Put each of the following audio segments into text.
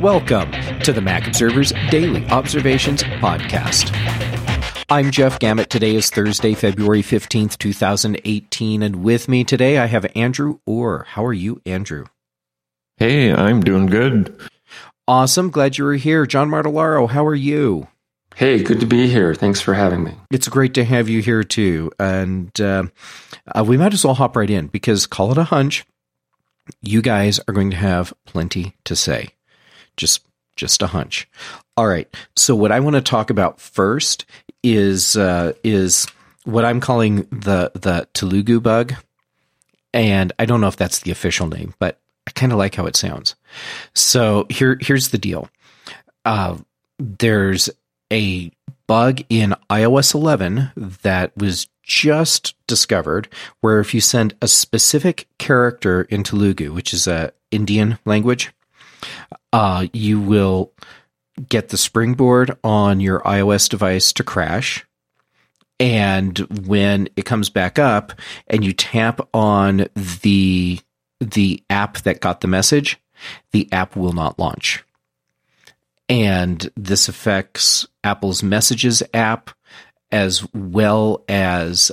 Welcome to the Mac Observer's Daily Observations Podcast. I'm Jeff Gamet. Today is Thursday, February 15th, 2018, and with me today I have Andrew Orr. How are you, Andrew? Hey, I'm doing good. Awesome. Glad you were here. John Martellaro, how are you? Hey, good to be here. Thanks for having me. It's great to have you here, too. And we might as well hop right in because, call it a hunch, you guys are going to have plenty to say. Just a hunch. All right. So what I want to talk about first is what I'm calling the Telugu bug. And I don't know if that's the official name, but I kind of like how it sounds. So here's the deal. There's a bug in iOS 11 that was just discovered where if you send a specific character in Telugu, which is a Indian language, you will get the springboard on your iOS device to crash. And when it comes back up and you tap on the app that got the message, the app will not launch. And this affects Apple's Messages app as well as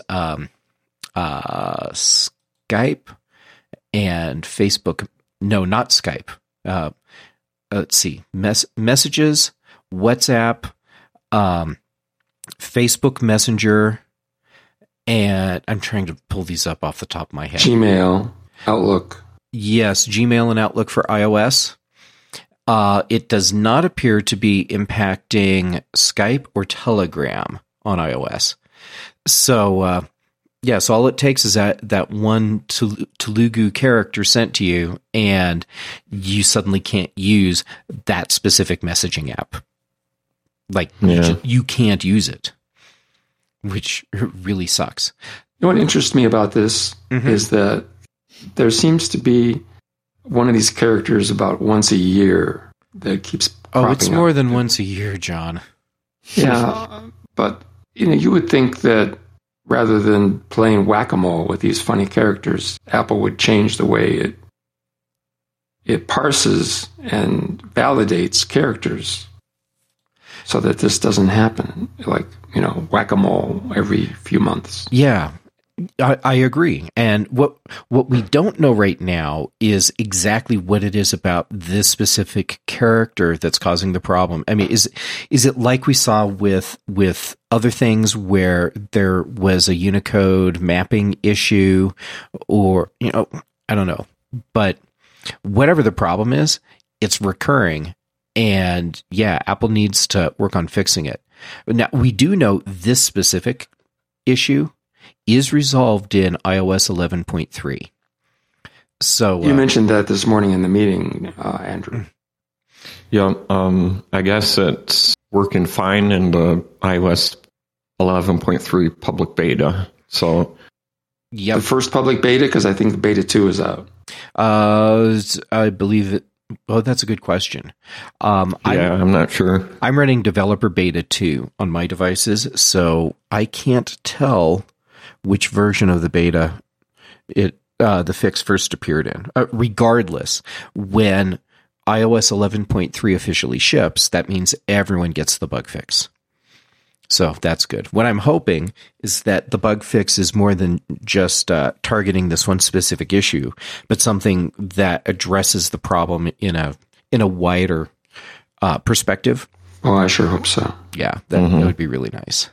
Skype and Facebook. No, not Skype. Let's see, Messages, WhatsApp, Facebook Messenger, and I'm trying to pull these up off the top of my head. Gmail, Outlook. Yes, Gmail and Outlook for iOS. It does not appear to be impacting Skype or Telegram on iOS. So, so all it takes is that one Telugu character sent to you, and you suddenly can't use that specific messaging app. You can't use it, which really sucks. You know what interests me about this is that there seems to be one of these characters about once a year that keeps cropping up. It's more than once a year, John. Yeah, but you would think that rather than playing whack-a-mole with these funny characters, Apple would change the way it parses and validates characters so that this doesn't happen, like, whack-a-mole every few months. Yeah, I agree. And what we don't know right now is exactly what it is about this specific character that's causing the problem. I mean, is it like we saw with other things where there was a Unicode mapping issue, or I don't know. But whatever the problem is, it's recurring, and Apple needs to work on fixing it. Now, we do know this specific issue is resolved in iOS 11.3. So you mentioned that this morning in the meeting, Andrew. Yeah, I guess it's working fine in the iOS 11.3 public beta. So, the first public beta, because I think the beta 2 is out. I believe it. Oh, that's a good question. I'm not sure. I'm running developer beta 2 on my devices, so I can't tell which version of the beta the fix first appeared in. Regardless, when iOS 11.3 officially ships, that means everyone gets the bug fix. So that's good. What I'm hoping is that the bug fix is more than just targeting this one specific issue, but something that addresses the problem in a wider perspective. Oh, I sure hope so. Yeah, that would be really nice.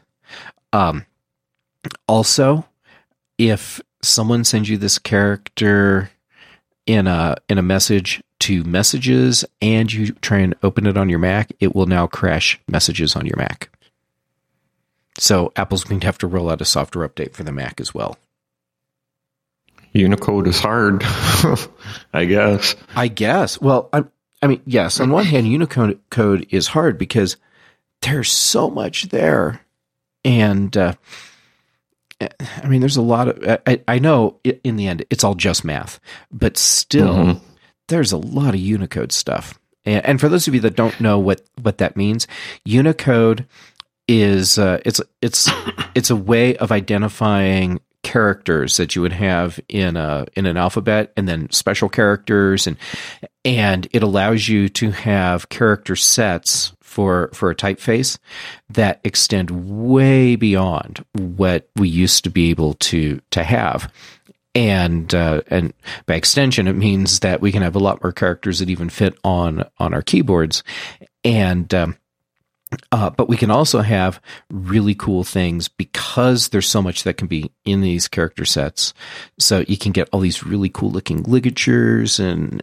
Also, if someone sends you this character in a message to Messages and you try and open it on your Mac, it will now crash Messages on your Mac. So Apple's going to have to roll out a software update for the Mac as well. Unicode is hard, I guess. Well, I mean, yes. On one hand, Unicode code is hard because there's so much there, and there's a lot of. I know in the end it's all just math, but still, there's a lot of Unicode stuff. And for those of you that don't know what that means, Unicode is it's a way of identifying characters that you would have in an alphabet, and then special characters, and it allows you to have character sets for a typeface that extend way beyond what we used to be able to have. And by extension, it means that we can have a lot more characters that even fit on our keyboards. And but we can also have really cool things because there's so much that can be in these character sets. So you can get all these really cool looking ligatures and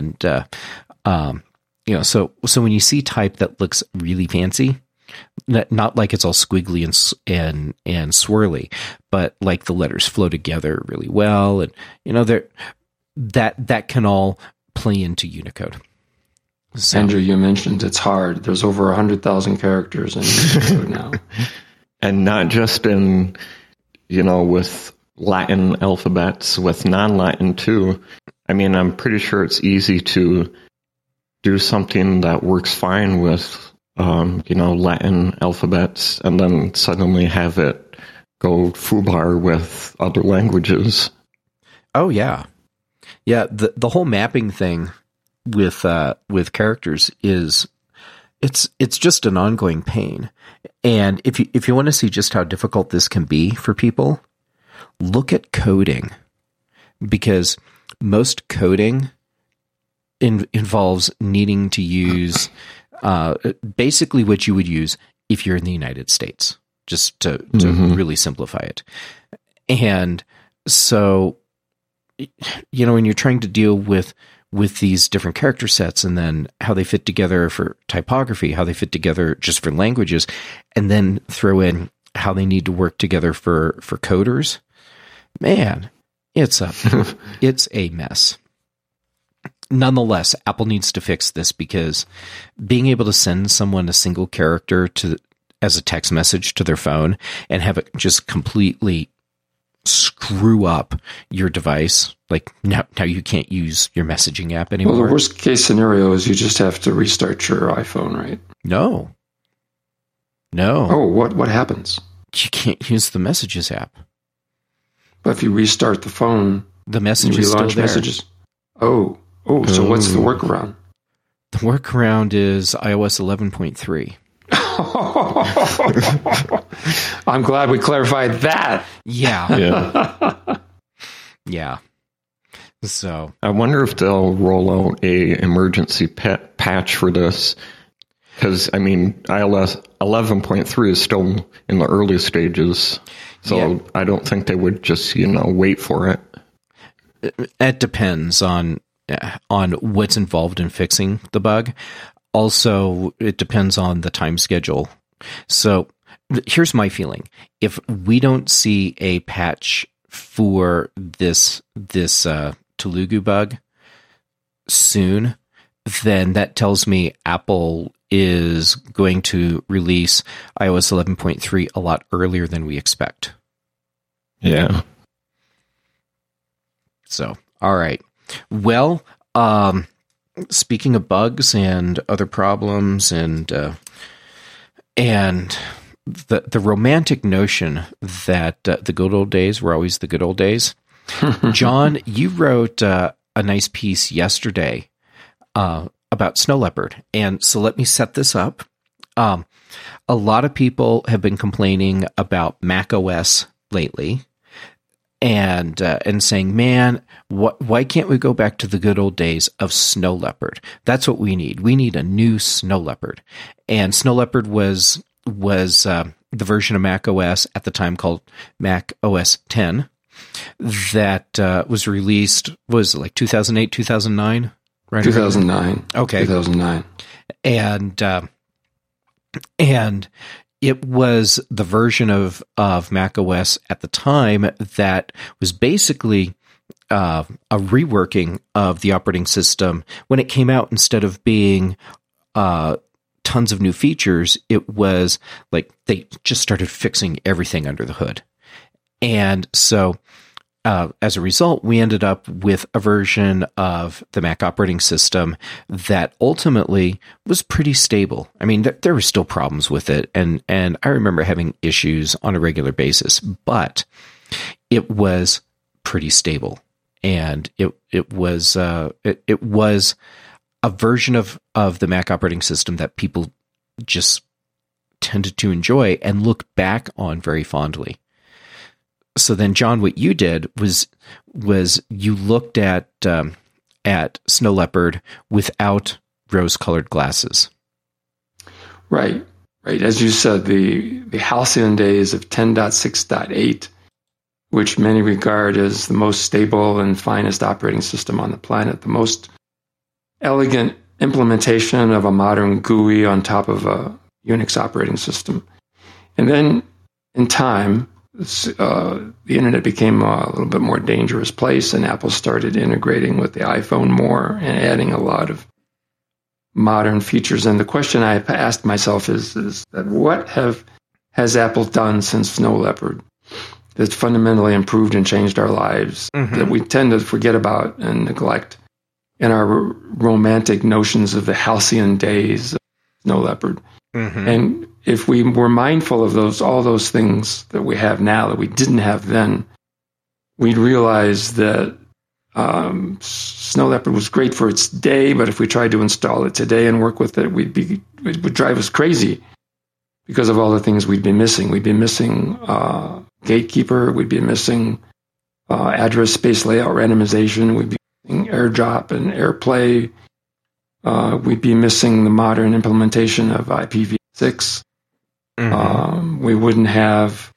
so when you see type that looks really fancy, not like it's all squiggly and swirly, but like the letters flow together really well, and that can all play into Unicode. So. Andrew, you mentioned it's hard. There's over 100,000 characters in Unicode now, and not just in with Latin alphabets, with non-Latin too. I mean, I'm pretty sure it's easy to do something that works fine with Latin alphabets, and then suddenly have it go foobar with other languages. Oh yeah. The whole mapping thing with characters is it's just an ongoing pain. And if you want to see just how difficult this can be for people, look at coding, because most coding involves needing to use basically what you would use if you're in the United States, just to really simplify it. And so, when you're trying to deal with these different character sets, and then how they fit together for typography, how they fit together just for languages, and then throw in how they need to work together for coders, man, it's a mess. Nonetheless, Apple needs to fix this, because being able to send someone a single character as a text message to their phone and have it just completely screw up your device, like now you can't use your messaging app anymore. Well, the worst case scenario is you just have to restart your iPhone, right? No. Oh, what happens? You can't use the Messages app. But if you restart the phone, the message is still there. Messages. Oh, so what's the workaround? The workaround is iOS 11.3. I'm glad we clarified that. Yeah. Yeah. So I wonder if they'll roll out a emergency patch for this, because I mean, iOS 11.3 is still in the early stages, so yeah. I don't think they would just wait for it. It depends on what's involved in fixing the bug. Also, it depends on the time schedule. So here's my feeling. If we don't see a patch for this Telugu bug soon, then that tells me Apple is going to release iOS 11.3 a lot earlier than we expect. Yeah. So, all right. Well, speaking of bugs and other problems and the romantic notion that the good old days were always the good old days. John, you wrote a nice piece yesterday about Snow Leopard. And so let me set this up. A lot of people have been complaining about Mac OS lately, and saying, man, why can't we go back to the good old days of Snow Leopard? That's what we need. We need a new Snow Leopard. And Snow Leopard was the version of Mac OS at the time called Mac OS 10 that was released, was it like 2008, 2009? Right? 2009. Okay. 2009. And it was the version of Mac OS at the time that was basically a reworking of the operating system. When it came out, instead of being tons of new features, it was like they just started fixing everything under the hood. And so as a result, we ended up with a version of the Mac operating system that ultimately was pretty stable. I mean, there were still problems with it, and I remember having issues on a regular basis. But it was pretty stable, and it was a version of the Mac operating system that people just tended to enjoy and look back on very fondly. So then, John, what you did was you looked at Snow Leopard without rose-colored glasses. Right. As you said, the halcyon days of 10.6.8, which many regard as the most stable and finest operating system on the planet, the most elegant implementation of a modern GUI on top of a Unix operating system. And then in time, the internet became a little bit more dangerous place, and Apple started integrating with the iPhone more and adding a lot of modern features. And the question I asked myself is that what has Apple done since Snow Leopard that's fundamentally improved and changed our lives that we tend to forget about and neglect in our romantic notions of the halcyon days of Snow Leopard? And if we were mindful of all those things that we have now that we didn't have then, we'd realize that Snow Leopard was great for its day, but if we tried to install it today and work with it, it would drive us crazy because of all the things we'd be missing. We'd be missing Gatekeeper. We'd be missing address space layout randomization. We'd be missing AirDrop and AirPlay. We'd be missing the modern implementation of IPv6. We wouldn't have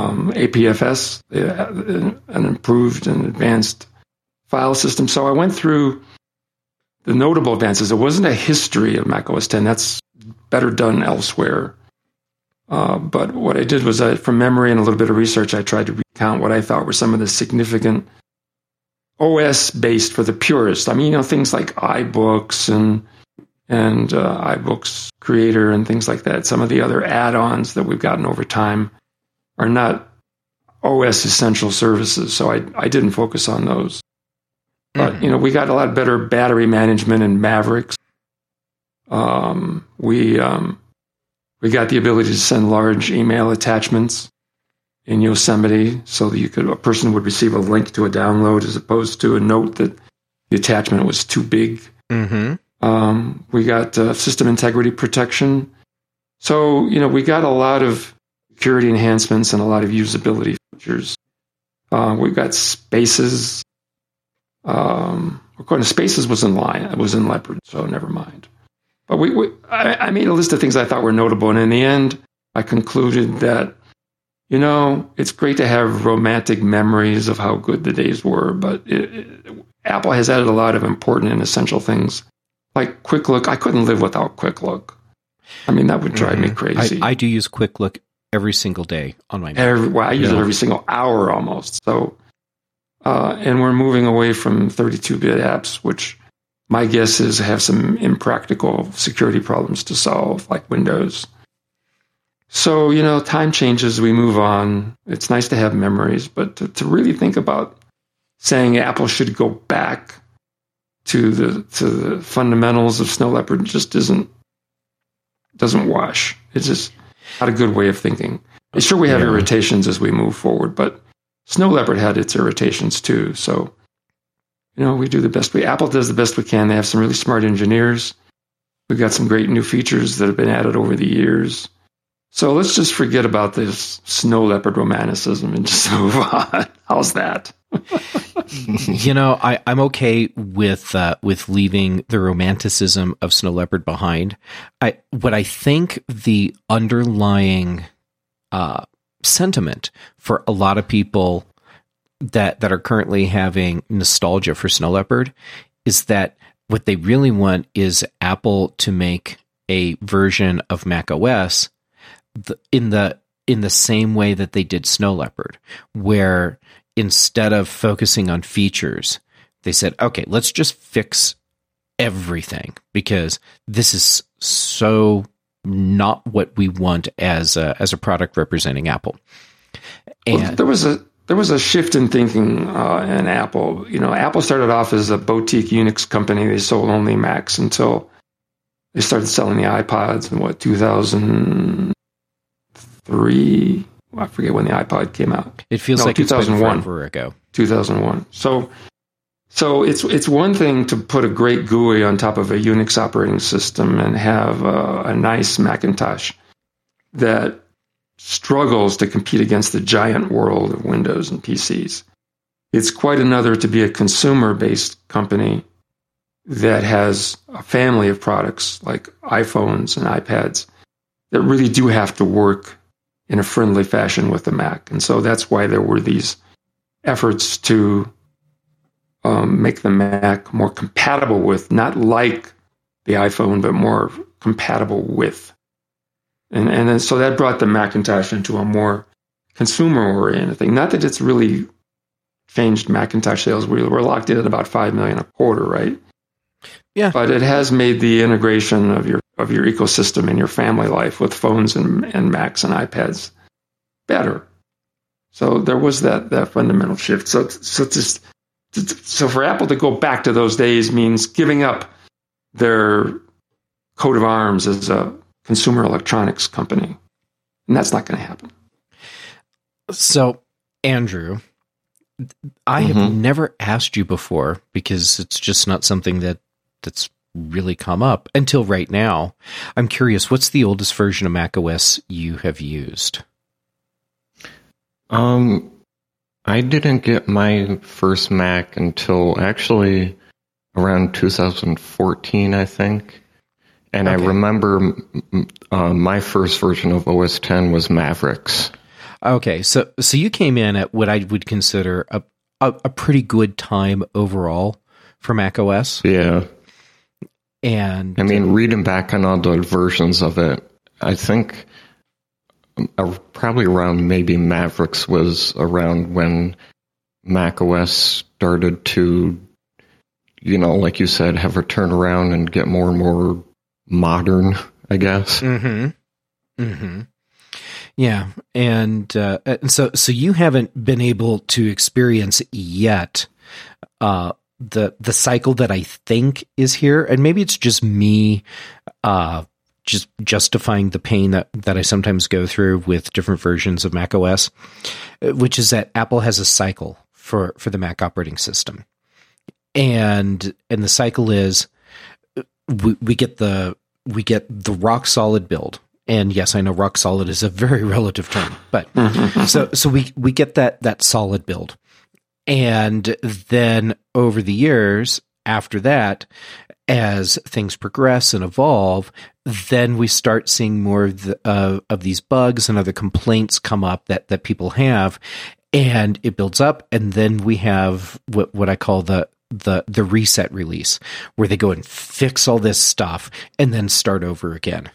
APFS, an improved and advanced file system. So I went through the notable advances. It wasn't a history of Mac OS X. That's better done elsewhere. But what I did was, from memory and a little bit of research, I tried to recount what I thought were some of the significant OS-based for the purist. I mean, things like iBooks and iBooks Creator and things like that. Some of the other add-ons that we've gotten over time are not OS essential services, so I didn't focus on those. But, we got a lot better battery management in Mavericks. We got the ability to send large email attachments in Yosemite so that a person would receive a link to a download as opposed to a note that the attachment was too big. We got system integrity protection. So, we got a lot of security enhancements and a lot of usability features. We got Spaces. According to Spaces was in line. It was in Leopard, so never mind. But I made a list of things I thought were notable, and in the end, I concluded that, it's great to have romantic memories of how good the days were, but Apple has added a lot of important and essential things, like Quick Look. I couldn't live without Quick Look. I mean, that would drive me crazy. I do use Quick Look every single day on my Mac. I use it every single hour almost. So, and we're moving away from 32-bit apps, which my guess is have some impractical security problems to solve, like Windows. So, time changes, we move on. It's nice to have memories, but to really think about saying Apple should go back to the fundamentals of Snow Leopard just doesn't wash. It's just not a good way of thinking. Sure, we have irritations as we move forward, but Snow Leopard had its irritations too. So, we do the best Apple does the best we can. They have some really smart engineers. We've got some great new features that have been added over the years. So let's just forget about this Snow Leopard romanticism and just move on. How's that? I'm okay with leaving the romanticism of Snow Leopard behind. What I think the underlying sentiment for a lot of people that are currently having nostalgia for Snow Leopard is that what they really want is Apple to make a version of Mac OS in the same way that they did Snow Leopard, where instead of focusing on features, they said, okay, let's just fix everything because this is so not what we want as a product representing Apple. And well, there was a shift in thinking in Apple. Apple started off as a boutique Unix company. They sold only Macs until they started selling the iPods in 2003, I forget when the iPod came out. It feels like 2001. It's been forever ago. 2001. So it's one thing to put a great GUI on top of a Unix operating system and have a nice Macintosh that struggles to compete against the giant world of Windows and PCs. It's quite another to be a consumer-based company that has a family of products like iPhones and iPads that really do have to work in a friendly fashion with the Mac. And so that's why there were these efforts to make the Mac more compatible with, not like the iPhone, but more compatible with. And then, so that brought the Macintosh into a more consumer-oriented thing. Not that it's really changed Macintosh sales. We're locked in at about 5 million a quarter, right? Yeah. But it has made the integration of your ecosystem in your family life with phones and Macs and iPads better. So there was that fundamental shift. So for Apple to go back to those days means giving up their coat of arms as a consumer electronics company. And that's not going to happen. So, Andrew, I have never asked you before because it's just not something that's really come up until right now. I'm curious, what's the oldest version of macOS you have used? I didn't get my first Mac until actually around 2014, I think. And okay. I remember my first version of OS X was Mavericks. Okay, so you came in at what I would consider a pretty good time overall for macOS. Yeah. And I mean, reading back on all the versions of it, I think probably around maybe Mavericks was around when macOS started to, like you said, have a turnaround and get more and more modern, I guess. Mm-hmm. Mm-hmm. Yeah, and so you haven't been able to experience yet the cycle that I think is here, and maybe it's just me just justifying the pain that I sometimes go through with different versions of macOS, which is that Apple has a cycle for the Mac operating system, and the cycle is we get the rock solid build. And yes, I know rock solid is a very relative term, but so we get that solid build. And then over the years after that, as things progress and evolve, then we start seeing more of these bugs and other complaints come up that people have, and it builds up. And then we have what I call the reset release, where they go and fix all this stuff and then start over again.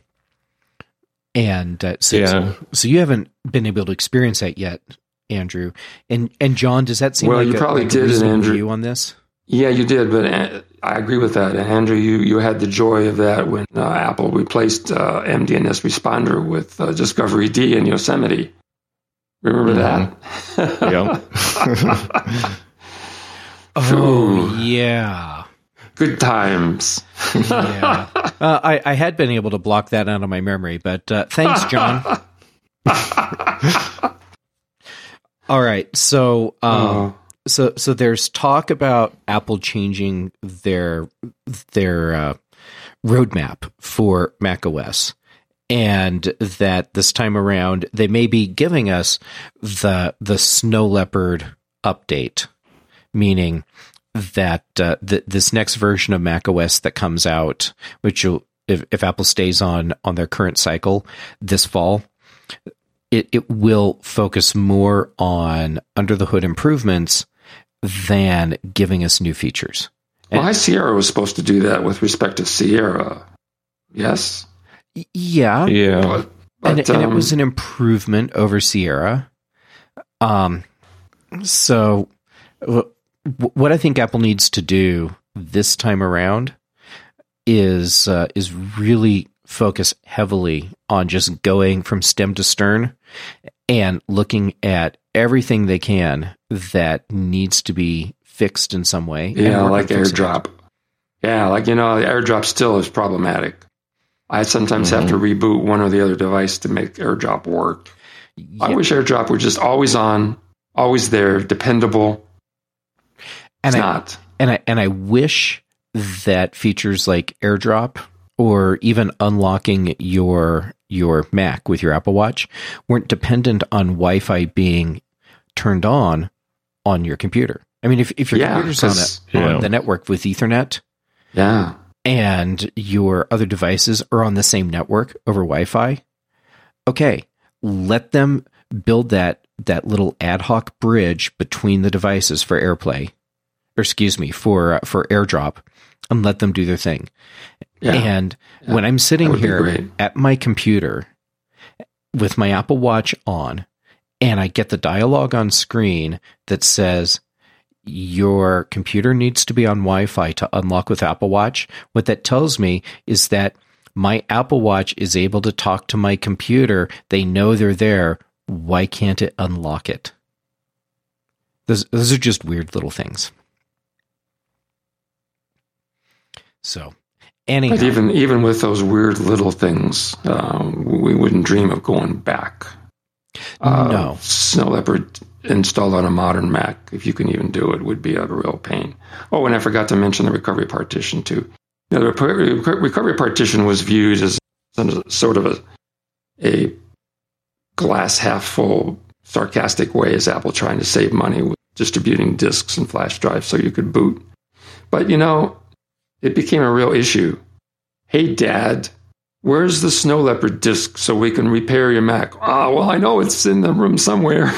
And so you haven't been able to experience that yet, Andrew. And John, does that seem like you probably did, Andrew, view on this? Yeah, you did, but I agree with that. And Andrew, you had the joy of that when Apple replaced MDNS Responder with Discovery D in Yosemite. Remember that? Yeah. Oh, yeah. Good times. Yeah. I had been able to block that out of my memory, but thanks, John. All right. So there's talk about Apple changing their roadmap for macOS, and that this time around they may be giving us the Snow Leopard update, meaning that this next version of macOS that comes out, which if Apple stays on their current cycle this fall, it will focus more on under the hood improvements than giving us new features. Well, High Sierra was supposed to do that with respect to Sierra. Yes. Yeah. Yeah. And it was an improvement over Sierra. So what I think Apple needs to do this time around is really focus heavily on just going from stem to stern and looking at everything they can that needs to be fixed in some way. Yeah, like AirDrop. Yeah, AirDrop still is problematic. I sometimes have to reboot one or the other device to make AirDrop work. Yeah. I wish AirDrop were just always on, always there, dependable. And it's not. And I wish that features like AirDrop or even unlocking your Mac with your Apple Watch weren't dependent on Wi-Fi being turned on your computer. I mean, if your computer's on the network with Ethernet, and your other devices are on the same network over Wi-Fi, okay, let them build that little ad hoc bridge between the devices for AirPlay, or excuse me, for AirDrop, and let them do their thing. And when I'm sitting here at my computer with my Apple Watch on, and I get the dialogue on screen that says, your computer needs to be on Wi-Fi to unlock with Apple Watch, what that tells me is that my Apple Watch is able to talk to my computer. They know they're there. Why can't it unlock it? Those are just weird little things. So, anyhow. But even with those weird little things, we wouldn't dream of going back. No. Snow Leopard installed on a modern Mac, if you can even do it, would be a real pain. Oh, and I forgot to mention the recovery partition, too. Now, the recovery partition was viewed as sort of a glass half full, sarcastic way as Apple trying to save money with distributing disks and flash drives so you could boot. But, it became a real issue. Hey, Dad, where's the Snow Leopard disk so we can repair your Mac? Well, I know it's in the room somewhere.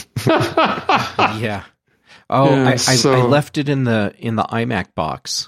Yeah. Oh, yeah, I left it in the iMac box,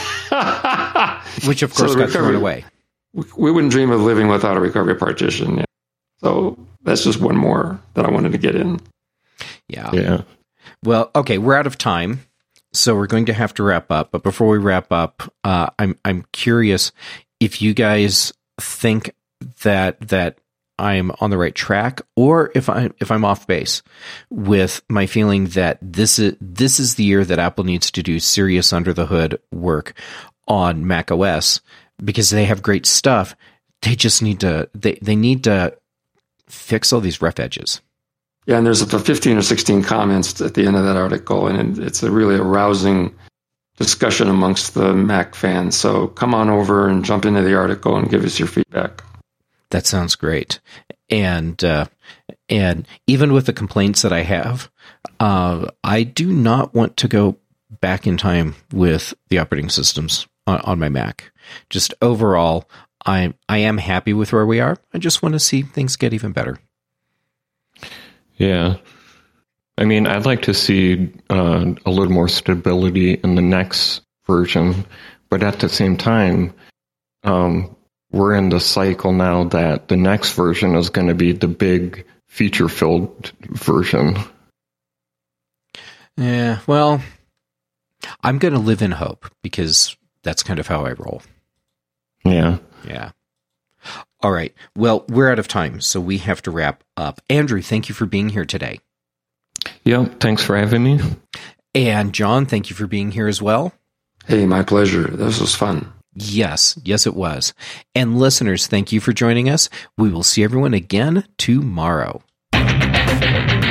which of course got thrown away. We wouldn't dream of living without a recovery partition. Yeah. So that's just one more that I wanted to get in. Yeah. Well, okay, we're out of time, so we're going to have to wrap up. But before we wrap up, I'm curious if you guys think that I'm on the right track, or if I'm off base with my feeling that this is the year that Apple needs to do serious under the hood work on Mac OS, because they have great stuff. They just need to they need to fix all these rough edges. Yeah, and there's 15 or 16 comments at the end of that article, and it's a really arousing discussion amongst the Mac fans. So come on over and jump into the article and give us your feedback. That sounds great. And even with the complaints that I have, I do not want to go back in time with the operating systems on my Mac. Just overall, I am happy with where we are. I just want to see things get even better. Yeah. I mean, I'd like to see a little more stability in the next version, but at the same time, we're in the cycle now that the next version is going to be the big feature-filled version. Yeah, well, I'm going to live in hope, because that's kind of how I roll. Yeah. Yeah. All right. Well, we're out of time, so we have to wrap up. Andrew, thank you for being here today. Yeah, thanks for having me. And John, thank you for being here as well. Hey, my pleasure. This was fun. Yes, it was. And listeners, thank you for joining us. We will see everyone again tomorrow.